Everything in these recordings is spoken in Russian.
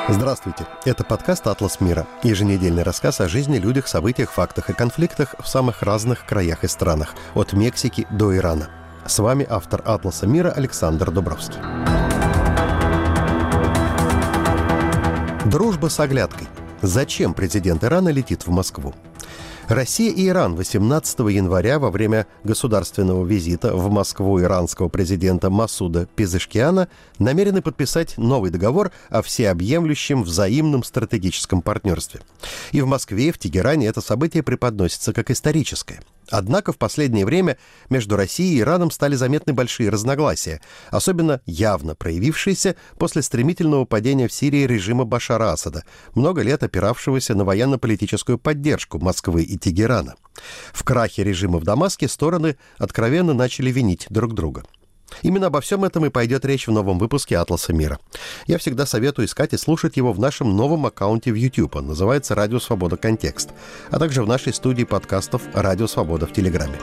Здравствуйте, это подкаст «Атлас мира», еженедельный рассказ о жизни, людях, событиях, фактах и конфликтах в самых разных краях и странах, от Мексики до Ирана. С вами автор «Атласа мира» Александр Дубровский. Дружба с оглядкой. Зачем президент Ирана летит в Москву? Россия и Иран 18 января во время государственного визита в Москву иранского президента Масуда Пезешкиана намерены подписать новый договор о всеобъемлющем взаимном стратегическом партнерстве. И в Москве, и в Тегеране это событие преподносится как историческое. Однако в последнее время между Россией и Ираном стали заметны большие разногласия, особенно явно проявившиеся после стремительного падения в Сирии режима Башара Асада, много лет опиравшегося на военно-политическую поддержку Москвы и Тегерана. В крахе режима в Дамаске стороны откровенно начали винить друг друга. Именно обо всем этом и пойдет речь в новом выпуске «Атласа мира». Я всегда советую искать и слушать его в нашем новом аккаунте в YouTube. Он называется «Радио Свобода. Контекст», а также в нашей студии подкастов «Радио Свобода» в Телеграме.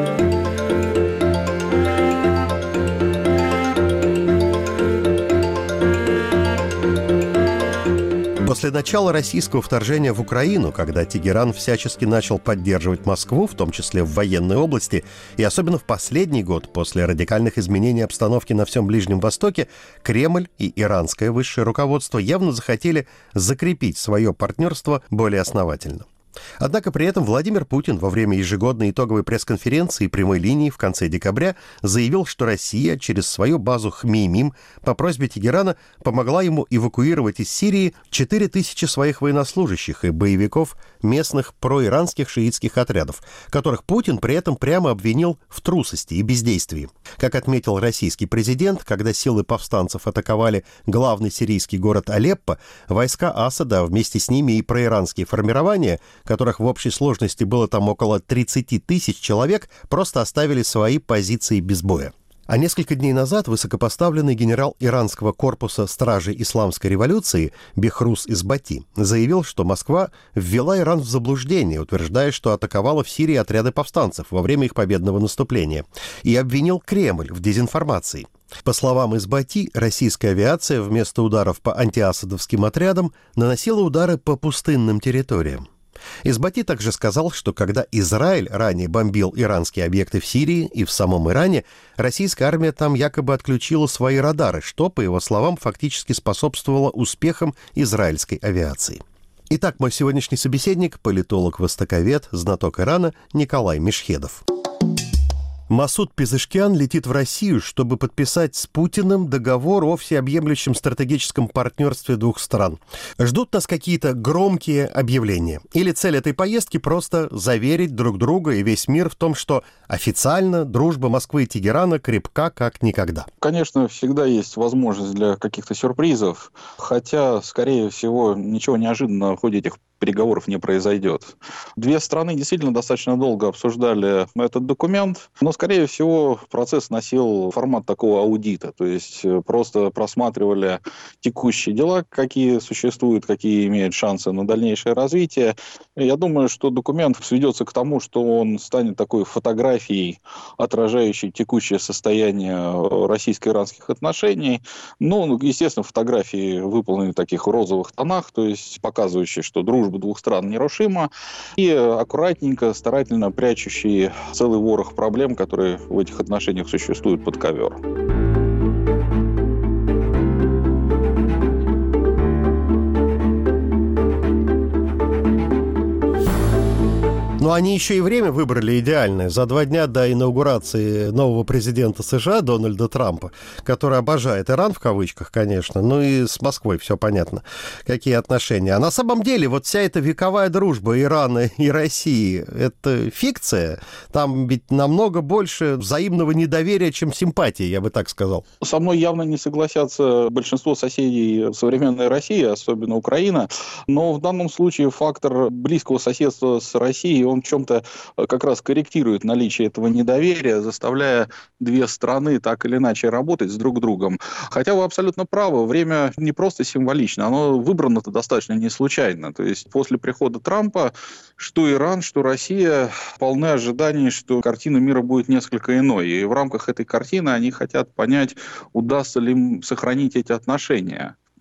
После начала российского вторжения в Украину, когда Тегеран всячески начал поддерживать Москву, в том числе в военной области, и особенно в последний год после радикальных изменений обстановки на всем Ближнем Востоке, Кремль и иранское высшее руководство явно захотели закрепить свое партнерство более основательно. Однако при этом Владимир Путин во время ежегодной итоговой пресс-конференции прямой линии в конце декабря заявил, что Россия через свою базу Хмеймим по просьбе Тегерана помогла ему эвакуировать из Сирии 4000 своих военнослужащих и боевиков местных проиранских шиитских отрядов, которых Путин при этом прямо обвинил в трусости и бездействии. Как отметил российский президент, когда силы повстанцев атаковали главный сирийский город Алеппо, войска Асада, а вместе с ними и проиранские формирования, которых в общей сложности было там около 30 тысяч человек, просто оставили свои позиции без боя. А несколько дней назад высокопоставленный генерал иранского корпуса Стражей Исламской революции Бехрус Избати заявил, что Москва ввела Иран в заблуждение, утверждая, что атаковала в Сирии отряды повстанцев во время их победного наступления, и обвинил Кремль в дезинформации. По словам Избати, российская авиация вместо ударов по антиасадовским отрядам наносила удары по пустынным территориям. Избати также сказал, что когда Израиль ранее бомбил иранские объекты в Сирии и в самом Иране, российская армия там якобы отключила свои радары, что, по его словам, фактически способствовало успехам израильской авиации. Итак, мой сегодняшний собеседник – политолог-востоковед, знаток Ирана Николай Мешхедов. Масуд Пезешкиан летит в Россию, чтобы подписать с Путиным договор о всеобъемлющем стратегическом партнерстве двух стран. Ждут нас какие-то громкие объявления? Или цель этой поездки просто заверить друг друга и весь мир в том, что официально дружба Москвы и Тегерана крепка как никогда? Конечно, всегда есть возможность для каких-то сюрпризов, хотя, скорее всего, ничего неожиданного в ходе этих переговоров не произойдет. Две страны действительно достаточно долго обсуждали этот документ, но, скорее всего, процесс носил формат такого аудита, то есть просто просматривали текущие дела, какие существуют, какие имеют шансы на дальнейшее развитие. И я думаю, что документ сведется к тому, что он станет такой фотографией, отражающей текущее состояние российско-иранских отношений. Ну, естественно, фотографии выполнены в таких розовых тонах, то есть показывающие, что дружба двух стран нерушима, и аккуратненько, старательно прячущие целый ворох проблем, которые в этих отношениях существуют, под ковер. Но они еще и время выбрали идеальное. За 2 дня до инаугурации нового президента США Дональда Трампа, который обожает Иран, в кавычках, конечно, ну и с Москвой все понятно, какие отношения. А на самом деле вот вся эта вековая дружба Ирана и России – это фикция. Там ведь намного больше взаимного недоверия, чем симпатии, я бы так сказал. Со мной явно не согласятся большинство соседей современной России, особенно Украина. Но в данном случае фактор близкого соседства с Россией, он в чем-то как раз корректирует наличие этого недоверия, заставляя две страны так или иначе работать с друг другом. Хотя вы абсолютно правы, время не просто символично, оно выбрано-то достаточно не случайно. То есть после прихода Трампа что Иран, что Россия полны ожиданий, что картина мира будет несколько иной. И в рамках этой картины они хотят понять, удастся ли им сохранить эти отношения.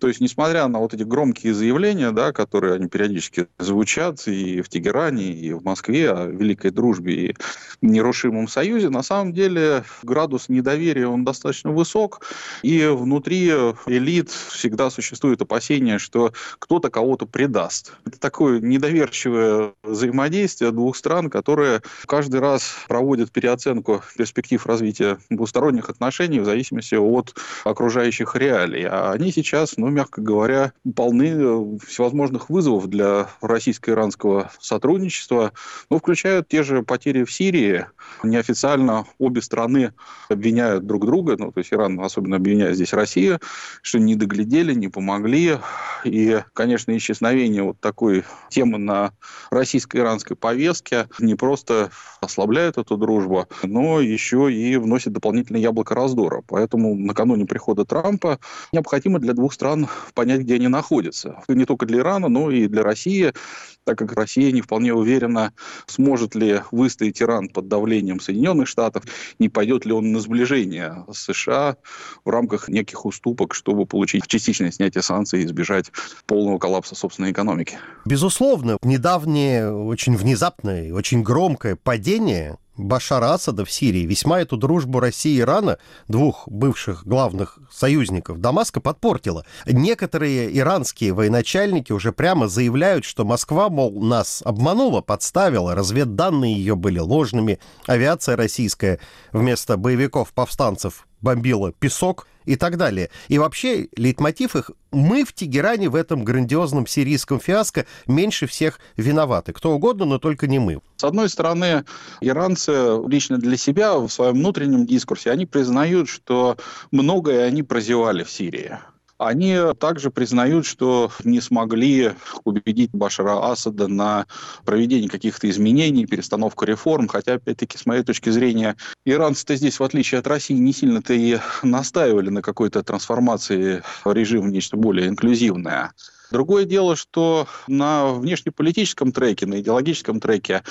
То есть, несмотря на вот эти громкие заявления, да, которые они периодически звучат и в Тегеране, и в Москве о великой дружбе и нерушимом союзе, на самом деле градус недоверия, он достаточно высок, и внутри элит всегда существует опасение, что кто-то кого-то предаст. Это такое недоверчивое взаимодействие двух стран, которые каждый раз проводят переоценку перспектив развития двусторонних отношений в зависимости от окружающих реалий. А они сейчас, мягко говоря, полны всевозможных вызовов для российско-иранского сотрудничества, включая те же потери в Сирии. Неофициально обе страны обвиняют друг друга, то есть Иран особенно обвиняет здесь Россию, что не доглядели, не помогли. И, конечно, исчезновение вот такой темы на российско-иранской повестке не просто ослабляет эту дружбу, но еще и вносит дополнительное яблоко раздора. Поэтому накануне прихода Трампа необходимо для двух стран понять, где они находятся. Не только для Ирана, но и для России, так как Россия не вполне уверена, сможет ли выстоять Иран под давлением Соединенных Штатов, не пойдет ли он на сближение с США в рамках неких уступок, чтобы получить частичное снятие санкций и избежать полного коллапса собственной экономики. Безусловно, недавнее, очень внезапное и очень громкое падение Башара Асада в Сирии весьма эту дружбу России и Ирана, двух бывших главных союзников Дамаска, подпортило. Некоторые иранские военачальники уже прямо заявляют, что Москва, мол, нас обманула, подставила, разведданные ее были ложными, авиация российская вместо боевиков-повстанцев бомбила песок и так далее. И вообще, лейтмотив их: мы в Тегеране в этом грандиозном сирийском фиаско меньше всех виноваты. Кто угодно, но только не мы. С одной стороны, иранцы лично для себя в своем внутреннем дискурсе, они признают, что многое они прозевали в Сирии. Они также признают, что не смогли убедить Башара Асада на проведение каких-то изменений, перестановку реформ. Хотя, опять-таки, с моей точки зрения, иранцы-то здесь, в отличие от России, не сильно-то и настаивали на какой-то трансформации режима в нечто более инклюзивное. Другое дело, что на внешнеполитическом треке, на идеологическом треке,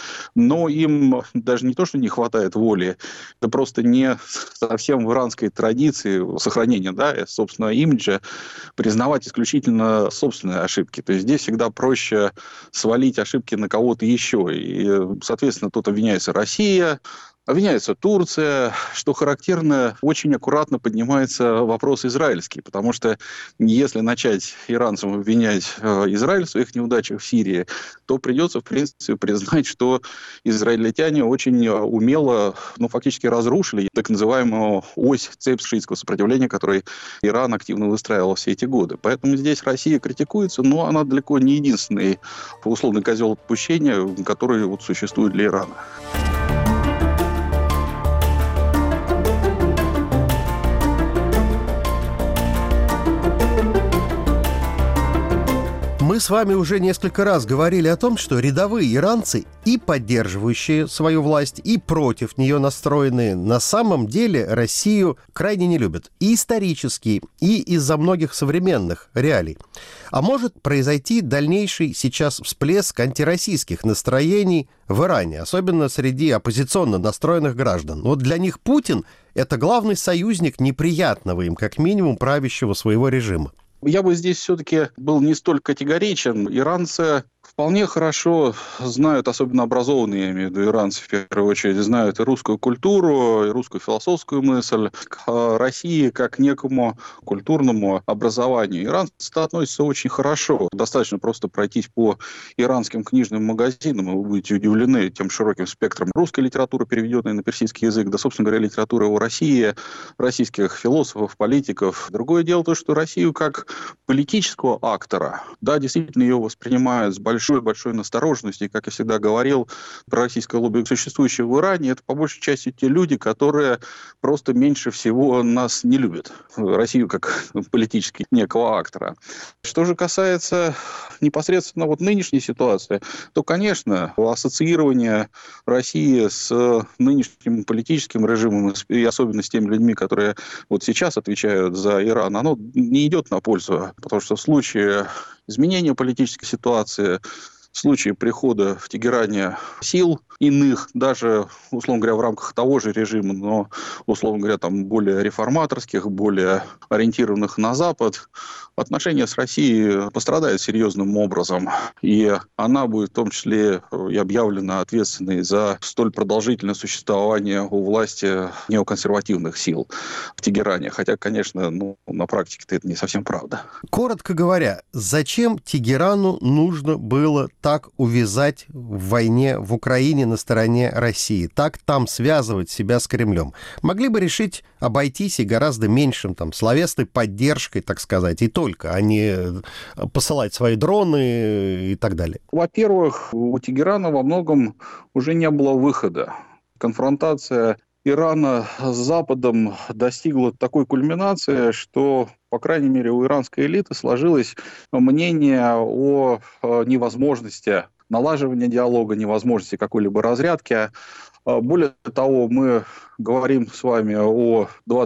им даже не то, что не хватает воли, это просто не совсем в иранской традиции сохранения, собственного имиджа, признавать исключительно собственные ошибки. То есть здесь всегда проще свалить ошибки на кого-то еще. И, соответственно, тут обвиняется Россия, обвиняется Турция. Что характерно, очень аккуратно поднимается вопрос израильский, потому что если начать иранцам обвинять Израиль в своих неудачах в Сирии, то придется, в принципе, признать, что израильтяне очень умело, фактически разрушили так называемую цепь шиитского сопротивления, которую Иран активно выстраивал все эти годы. Поэтому здесь Россия критикуется, но она далеко не единственный условный козел отпущения, который существует для Ирана. Мы с вами уже несколько раз говорили о том, что рядовые иранцы, и поддерживающие свою власть, и против нее настроенные, на самом деле Россию крайне не любят. И исторически, и из-за многих современных реалий. А может произойти дальнейший сейчас всплеск антироссийских настроений в Иране, особенно среди оппозиционно настроенных граждан. Для них Путин – это главный союзник неприятного им, как минимум, правящего своего режима. Я бы здесь все-таки был не столь категоричен. Иранцы вполне хорошо знают, особенно образованные, я имею в виду иранцы в первую очередь, знают и русскую культуру, и русскую философскую мысль, к России как к некому культурному образованию. Иранцы относятся очень хорошо. Достаточно просто пройтись по иранским книжным магазинам, и вы будете удивлены тем широким спектром русской литературы, переведенной на персидский язык, собственно говоря, литературы о России, российских философов, политиков. Другое дело то, что Россию как политического актора, действительно ее воспринимают с большой настороженностью. И, как я всегда говорил, пророссийское лобби, существующее в Иране, это по большей части те люди, которые просто меньше всего нас не любят. Россию как политически некого актора. Что же касается непосредственно нынешней ситуации, то, конечно, ассоциирование России с нынешним политическим режимом, и особенно с теми людьми, которые сейчас отвечают за Иран, оно не идет на пользу. Потому что в случае изменения политической ситуации, в случае прихода в Тегеране сил иных, даже, условно говоря, в рамках того же режима, но, условно говоря, там более реформаторских, более ориентированных на Запад, отношения с Россией пострадают серьезным образом. И она будет в том числе и объявлена ответственной за столь продолжительное существование у власти неоконсервативных сил в Тегеране. Хотя, конечно, на практике-то это не совсем правда. Коротко говоря, зачем Тегерану нужно было так увязать в войне в Украине на стороне России, так там связывать себя с Кремлем? Могли бы решить обойтись и гораздо меньшим словесной поддержкой, так сказать, и только, а не посылать свои дроны и так далее. Во-первых, у Тегерана во многом уже не было выхода. Конфронтация Ирана с Западом достигла такой кульминации, что, по крайней мере, у иранской элиты сложилось мнение о невозможности налаживания диалога, невозможности какой-либо разрядки. Более того, мы говорим с вами о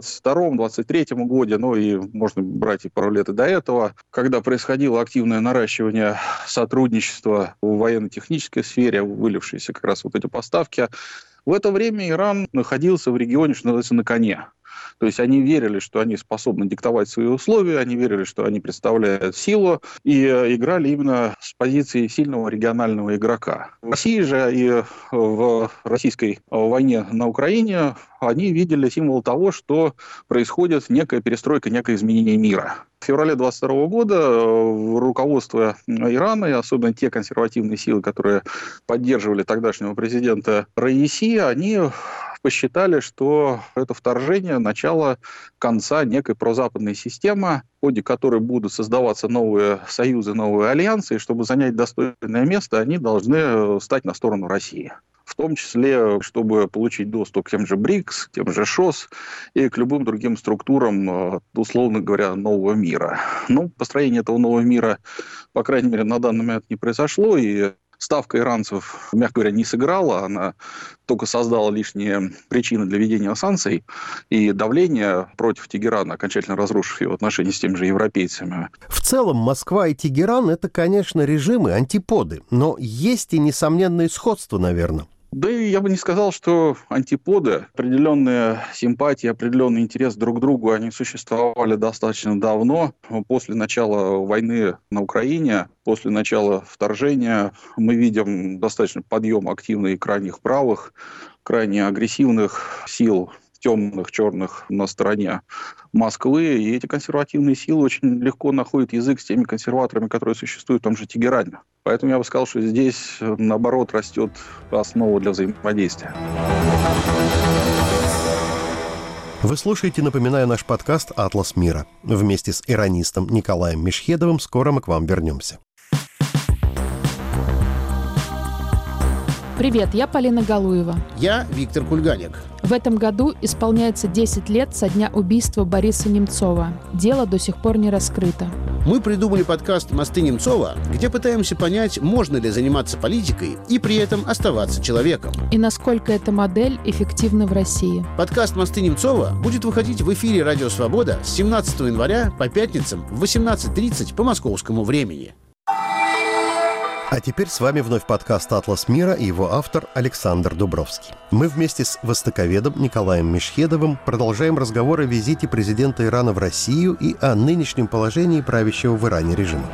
22-23 годе, и можно брать и пару лет и до этого, когда происходило активное наращивание сотрудничества в военно-технической сфере, вылившиеся как раз вот эти поставки. В это время Иран находился в регионе, что называется, на коне. То есть они верили, что они способны диктовать свои условия, они верили, что они представляют силу, и играли именно с позиции сильного регионального игрока. В России же и в российской войне на Украине они видели символ того, что происходит некая перестройка, некое изменение мира. В феврале 22 года руководство Ирана, и особенно те консервативные силы, которые поддерживали тогдашнего президента Раиси, они посчитали, что это вторжение – начало конца некой прозападной системы, в ходе которой будут создаваться новые союзы, новые альянсы, и чтобы занять достойное место, они должны стать на сторону России. В том числе, чтобы получить доступ к тем же БРИКС, к тем же ШОС и к любым другим структурам, условно говоря, нового мира. Построение этого нового мира, по крайней мере, на данный момент не произошло, и ставка иранцев, мягко говоря, не сыграла, она только создала лишние причины для введения санкций и давления против Тегерана, окончательно разрушив его отношения с теми же европейцами. В целом, Москва и Тегеран – это, конечно, режимы, антиподы, но есть и несомненные сходства, наверное. Да и я бы не сказал, что антиподы, определенные симпатии, определенный интерес друг к другу, они существовали достаточно давно. После начала войны на Украине, после начала вторжения мы видим достаточно подъем активных крайних правых, крайне агрессивных сил, темных, черных на стороне Москвы. И эти консервативные силы очень легко находят язык с теми консерваторами, которые существуют в том же Тегеране. Поэтому я бы сказал, что здесь, наоборот, растет основа для взаимодействия. Вы слушаете, напоминаю, наш подкаст «Атлас мира». Вместе с иранистом Николаем Мешхедовым скоро мы к вам вернемся. Привет, я Полина Галуева. Я Виктор Кульганик. В этом году исполняется 10 лет со дня убийства Бориса Немцова. Дело до сих пор не раскрыто. Мы придумали подкаст «Мосты Немцова», где пытаемся понять, можно ли заниматься политикой и при этом оставаться человеком. И насколько эта модель эффективна в России. Подкаст «Мосты Немцова» будет выходить в эфире «Радио Свобода» с 17 января по пятницам в 18:30 по московскому времени. А теперь с вами вновь подкаст «Атлас мира» и его автор Александр Дубровский. Мы вместе с востоковедом Николаем Мешхедовым продолжаем разговор о визите президента Ирана в Россию и о нынешнем положении правящего в Иране режима.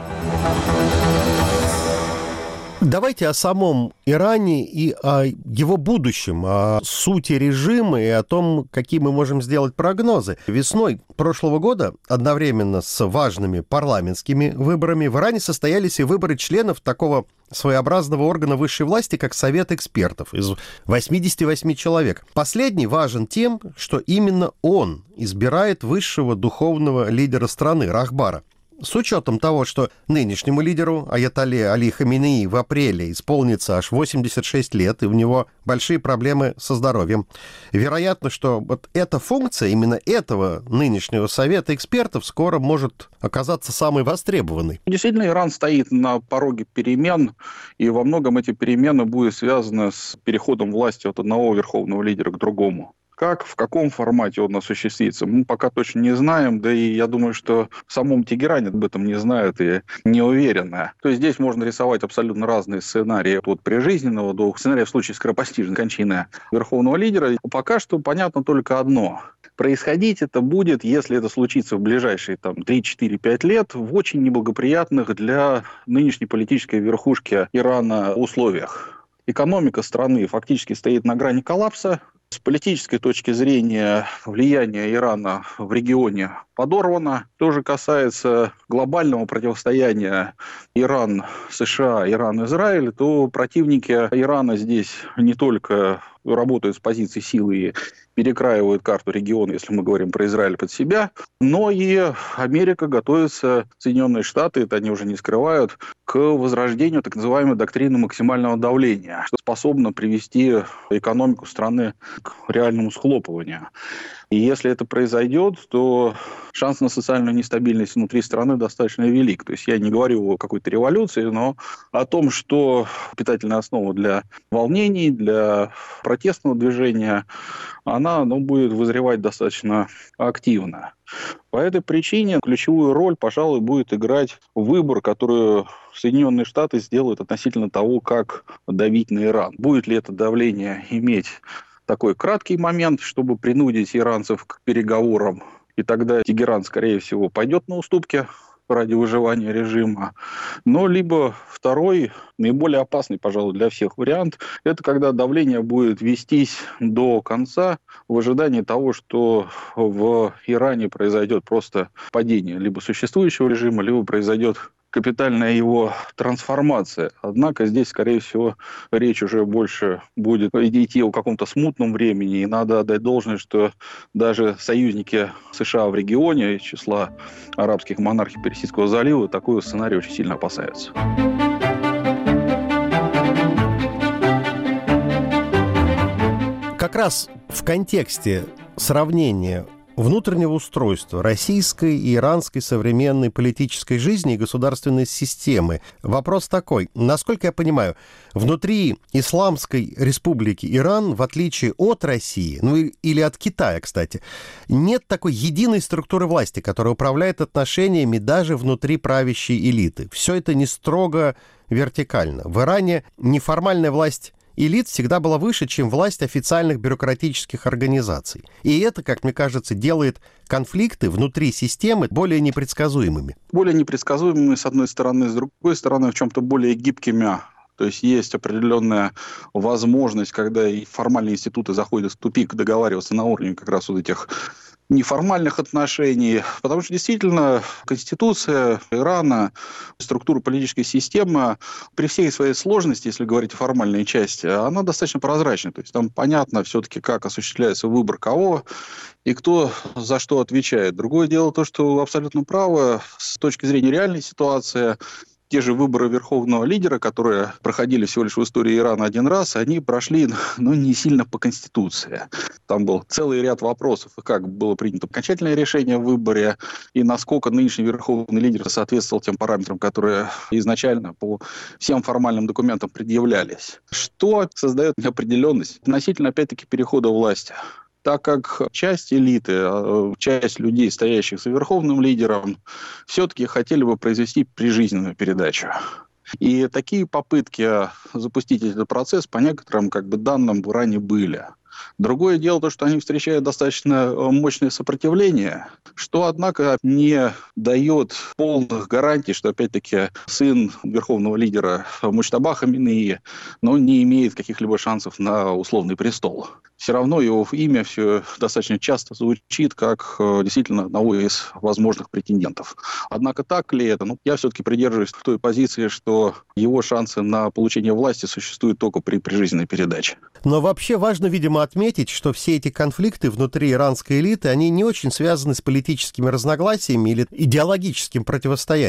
Давайте о самом Иране и о его будущем, о сути режима и о том, какие мы можем сделать прогнозы. Весной прошлого года, одновременно с важными парламентскими выборами, в Иране состоялись и выборы членов такого своеобразного органа высшей власти, как Совет экспертов из 88 человек. Последний важен тем, что именно он избирает высшего духовного лидера страны, Рахбара. С учетом того, что нынешнему лидеру Аятолле Али Хаминеи в апреле исполнится аж 86 лет, и у него большие проблемы со здоровьем, вероятно, что вот эта функция именно этого нынешнего совета экспертов скоро может оказаться самой востребованной. Действительно, Иран стоит на пороге перемен, и во многом эти перемены будут связаны с переходом власти от одного верховного лидера к другому. Как, в каком формате он осуществится, мы пока точно не знаем, да и я думаю, что в самом Тегеране об этом не знают и не уверены. То есть здесь можно рисовать абсолютно разные сценарии, от прижизненного до сценария в случае скоропостижной кончины верховного лидера. Пока что понятно только одно. Происходить это будет, если это случится в ближайшие 3-4-5 лет, в очень неблагоприятных для нынешней политической верхушки Ирана условиях. Экономика страны фактически стоит на грани коллапса. С политической точки зрения влияние Ирана в регионе подорвано. То же касается глобального противостояния Иран-США, Иран-Израиль, то противники Ирана здесь не только работают с позиции силы и перекраивают карту региона, если мы говорим про Израиль, под себя, но и Америка готовится, Соединенные Штаты, это они уже не скрывают, к возрождению так называемой доктрины максимального давления, что способно привести экономику страны к реальному схлопыванию. И если это произойдет, то шанс на социальную нестабильность внутри страны достаточно велик. То есть я не говорю о какой-то революции, но о том, что питательная основа для волнений, для протестного движения, она будет вызревать достаточно активно. По этой причине ключевую роль, пожалуй, будет играть выбор, который Соединенные Штаты сделают относительно того, как давить на Иран. Будет ли это давление иметь такой краткий момент, чтобы принудить иранцев к переговорам, и тогда Тегеран, скорее всего, пойдет на уступки ради выживания режима. Но либо второй, наиболее опасный, пожалуй, для всех вариант, это когда давление будет вестись до конца в ожидании того, что в Иране произойдет просто падение либо существующего режима, либо произойдет капитальная его трансформация. Однако здесь, скорее всего, речь уже больше будет идти о каком-то смутном времени. И надо отдать должное, что даже союзники США в регионе из числа арабских монархий Персидского залива такой сценарий очень сильно опасаются. Как раз в контексте сравнения внутреннего устройства российской и иранской современной политической жизни и государственной системы. Вопрос такой. Насколько я понимаю, внутри Исламской Республики Иран, в отличие от России, или от Китая, кстати, нет такой единой структуры власти, которая управляет отношениями даже внутри правящей элиты. Все это не строго вертикально. В Иране неформальная власть элит всегда была выше, чем власть официальных бюрократических организаций. И это, как мне кажется, делает конфликты внутри системы более непредсказуемыми. Более непредсказуемыми, с одной стороны, с другой стороны, в чем-то более гибкими. То есть есть определенная возможность, когда и формальные институты заходят в тупик, договариваться на уровне как раз вот этих неформальных отношений, потому что действительно Конституция Ирана, структура политической системы, при всей своей сложности, если говорить о формальной части, она достаточно прозрачна. То есть там понятно все-таки, как осуществляется выбор кого и кто за что отвечает. Другое дело то, что вы абсолютно правы, с точки зрения реальной ситуации, те же выборы верховного лидера, которые проходили всего лишь в истории Ирана один раз, они прошли, не сильно по Конституции. Там был целый ряд вопросов, как было принято окончательное решение в выборе, и насколько нынешний верховный лидер соответствовал тем параметрам, которые изначально по всем формальным документам предъявлялись. Что создает неопределенность относительно, опять-таки, перехода власти. Так как часть элиты, часть людей, стоящих за верховным лидером, все-таки хотели бы произвести прижизненную передачу. И такие попытки запустить этот процесс по некоторым данным в Иране были. Другое дело то, что они встречают достаточно мощное сопротивление, что, однако, не дает полных гарантий, что, опять-таки, сын верховного лидера Муджтаба Хаминеи, не имеет каких-либо шансов на условный престол. Все равно его имя все достаточно часто звучит как действительно одного из возможных претендентов. Однако так ли это? Я все-таки придерживаюсь той позиции, что его шансы на получение власти существуют только при прижизненной передаче. Но вообще важно, видимо, отметить, что все эти конфликты внутри иранской элиты, они не очень связаны с политическими разногласиями или идеологическим противостоянием.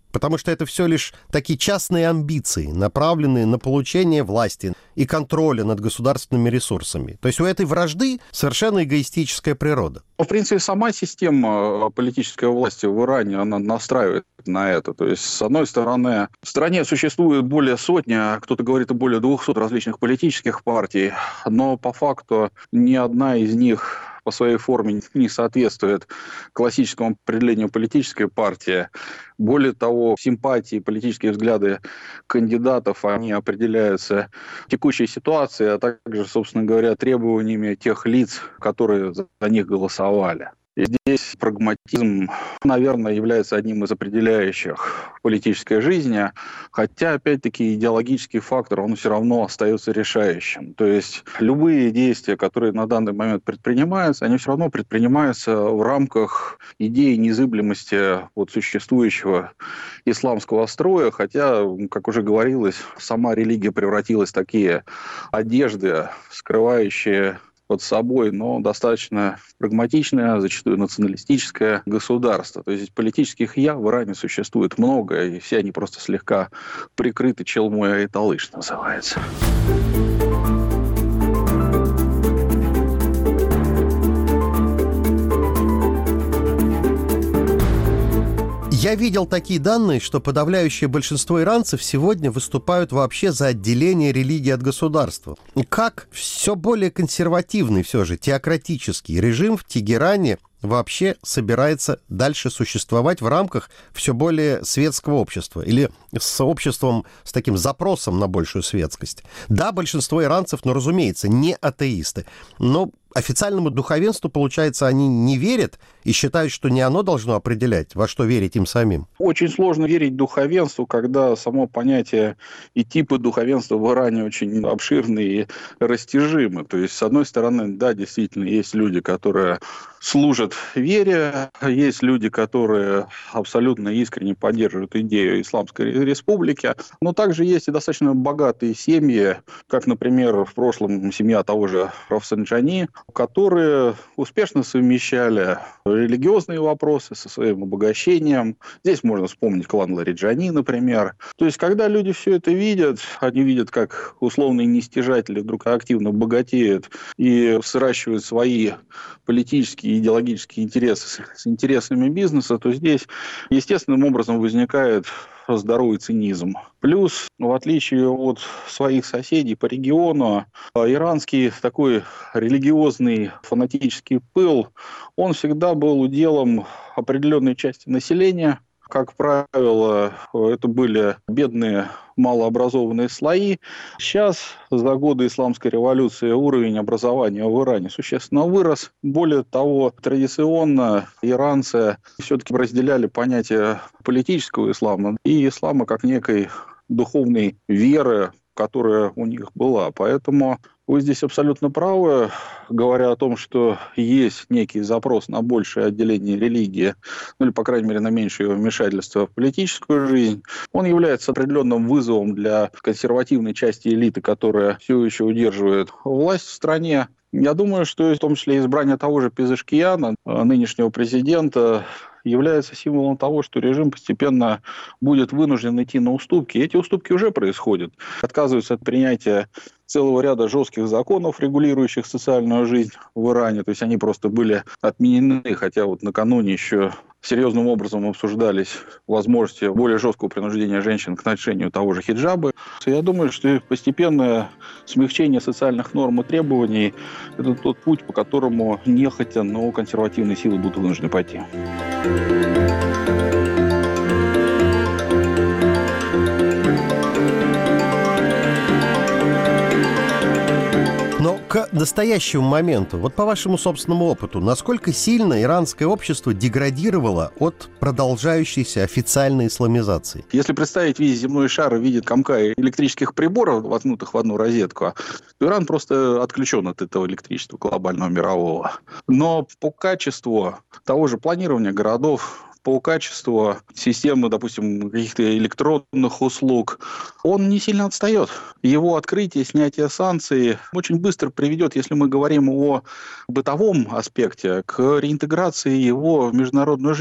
Потому что это все лишь такие частные амбиции, направленные на получение власти и контроля над государственными ресурсами. То есть у этой вражды совершенно эгоистическая природа. В принципе, сама система политической власти в Иране, она настраивает на это. То есть, с одной стороны, в стране существует более сотни, а кто-то говорит, и более 200 различных политических партий, но по факту ни одна из них по своей форме не соответствует классическому определению политической партии. Более того, симпатии, политические взгляды кандидатов, они определяются текущей ситуацией, а также, собственно говоря, требованиями тех лиц, которые за них голосовали. И здесь прагматизм, наверное, является одним из определяющих в политической жизни, хотя, опять-таки, идеологический фактор, он все равно остается решающим. То есть любые действия, которые на данный момент предпринимаются, они все равно предпринимаются в рамках идеи незыблемости существующего исламского строя, хотя, как уже говорилось, сама религия превратилась в такие одежды, скрывающие под собой, но достаточно прагматичное, зачастую националистическое государство. То есть политических «я» в Иране существует много, и все они просто слегка прикрыты челмой айталыш, называется. Я видел такие данные, что подавляющее большинство иранцев сегодня выступают вообще за отделение религии от государства. Как все более консервативный все же теократический режим в Тегеране вообще собирается дальше существовать в рамках все более светского общества или с обществом с таким запросом на большую светскость. Да, большинство иранцев, разумеется, не атеисты, но официальному духовенству, получается, они не верят и считают, что не оно должно определять, во что верить им самим. Очень сложно верить духовенству, когда само понятие и типы духовенства в Иране очень обширны и растяжимы. То есть, с одной стороны, да, действительно, есть люди, которые служат вере, есть люди, которые абсолютно искренне поддерживают идею Исламской Республики, но также есть и достаточно богатые семьи, как, например, в прошлом семья того же Рафсанджани, которые успешно совмещали религиозные вопросы со своим обогащением. Здесь можно вспомнить клан Лариджани, например. То есть, когда люди все это видят, они видят, как условные нестяжатели вдруг активно богатеют и сращивают свои политические и идеологические интересы с интересами бизнеса, то здесь естественным образом возникает здоровый цинизм. Плюс, в отличие от своих соседей по региону, иранский такой религиозный фанатический пыл, он всегда был уделом определенной части населения. Как правило, это были бедные, малообразованные слои. Сейчас, за годы исламской революции, уровень образования в Иране существенно вырос. Более того, традиционно иранцы все-таки разделяли понятие политического ислама и ислама как некой духовной веры, которая у них была. Поэтому вы здесь абсолютно правы, говоря о том, что есть некий запрос на большее отделение религии, или, по крайней мере, на меньшее вмешательство в политическую жизнь. Он является определенным вызовом для консервативной части элиты, которая все еще удерживает власть в стране. Я думаю, что в том числе избрание того же Пезешкияна, нынешнего президента, является символом того, что режим постепенно будет вынужден идти на уступки. И эти уступки уже происходят. Отказываются от принятия целого ряда жестких законов, регулирующих социальную жизнь в Иране. То есть они просто были отменены, хотя накануне еще серьезным образом обсуждались возможности более жесткого принуждения женщин к ношению того же хиджаба. Я думаю, что постепенное смягчение социальных норм и требований – это тот путь, по которому нехотя, но консервативные силы будут вынуждены пойти. Но к настоящему моменту, по вашему собственному опыту, насколько сильно иранское общество деградировало от продолжающейся официальной исламизации? Если представить весь земной шар в виде комка электрических приборов, воткнутых в одну розетку, то Иран просто отключен от этого электричества глобального мирового. Но по качеству того же планирования городов, по качеству системы, допустим, каких-то электронных услуг, он не сильно отстает. Его открытие, снятие санкций очень быстро приведет, если мы говорим о бытовом аспекте, к реинтеграции его в международную жизнь.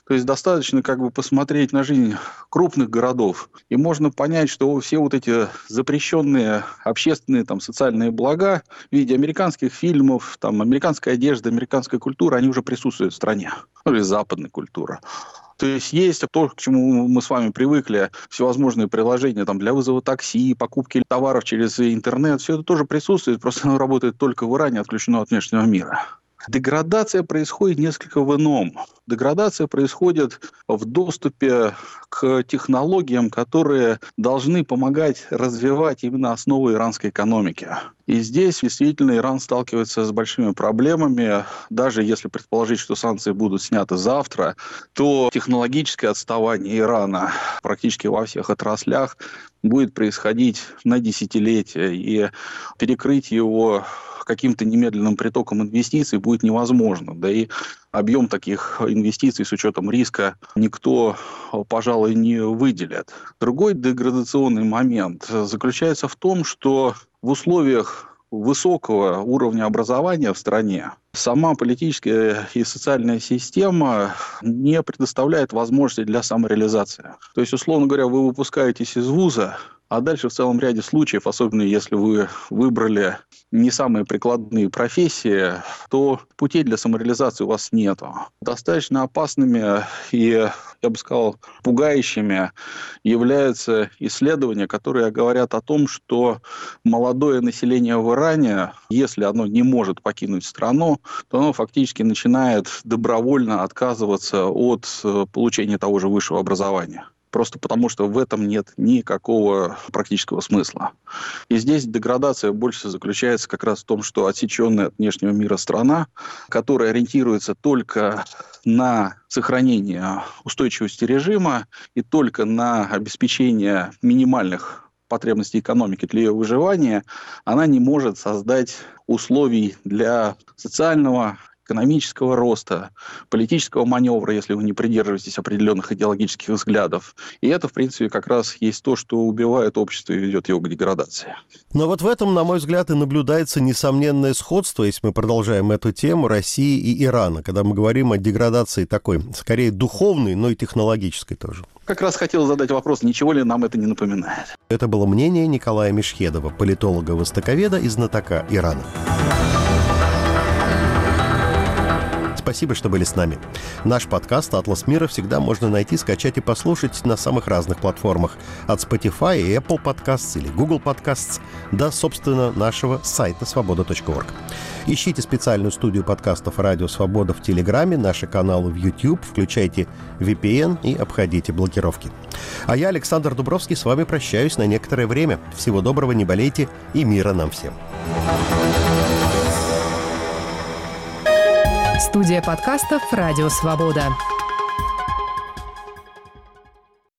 То есть достаточно посмотреть на жизнь крупных городов, и можно понять, что все вот эти запрещенные общественные социальные блага в виде американских фильмов, американской одежды, американской культуры, они уже присутствуют в стране. Или западной культуры. То есть есть то, к чему мы с вами привыкли, всевозможные приложения для вызова такси, покупки товаров через интернет, все это тоже присутствует, просто оно работает только в Иране, отключено от внешнего мира. Деградация происходит несколько в ином. Деградация происходит в доступе к технологиям, которые должны помогать развивать именно основы иранской экономики. И здесь действительно Иран сталкивается с большими проблемами. Даже если предположить, что санкции будут сняты завтра, то технологическое отставание Ирана практически во всех отраслях будет происходить на десятилетия, и перекрыть его каким-то немедленным притоком инвестиций будет невозможно. Да и объем таких инвестиций с учетом риска никто, пожалуй, не выделит. Другой деградационный момент заключается в том, что в условиях высокого уровня образования в стране сама политическая и социальная система не предоставляет возможности для самореализации. То есть, условно говоря, вы выпускаетесь из вуза, а дальше в целом ряде случаев, особенно если вы выбрали не самые прикладные профессии, то путей для самореализации у вас нету. Достаточно опасными и, я бы сказал, пугающими являются исследования, которые говорят о том, что молодое население в Иране, если оно не может покинуть страну, то оно фактически начинает добровольно отказываться от получения того же высшего образования. Просто потому, что в этом нет никакого практического смысла. И здесь деградация больше заключается как раз в том, что отсеченная от внешнего мира страна, которая ориентируется только на сохранение устойчивости режима и только на обеспечение минимальных потребностей экономики для ее выживания, она не может создать условий для социального, экономического роста, политического маневра, если вы не придерживаетесь определенных идеологических взглядов. И это, в принципе, как раз есть то, что убивает общество и ведет его к деградации. Но вот в этом, на мой взгляд, и наблюдается несомненное сходство, если мы продолжаем эту тему, России и Ирана, когда мы говорим о деградации такой, скорее духовной, но и технологической тоже. Как раз хотел задать вопрос, ничего ли нам это не напоминает? Это было мнение Николая Мешхедова, политолога-востоковеда и знатока Ирана. Спасибо, что были с нами. Наш подкаст «Атлас мира» всегда можно найти, скачать и послушать на самых разных платформах. От Spotify и Apple Podcasts или Google Podcasts до, собственно, нашего сайта свобода.орг. Ищите специальную студию подкастов «Радио Свобода» в Телеграме, наши каналы в YouTube, включайте VPN и обходите блокировки. А я, Александр Дубровский, с вами прощаюсь на некоторое время. Всего доброго, не болейте и мира нам всем. Студия подкастов «Радио Свобода».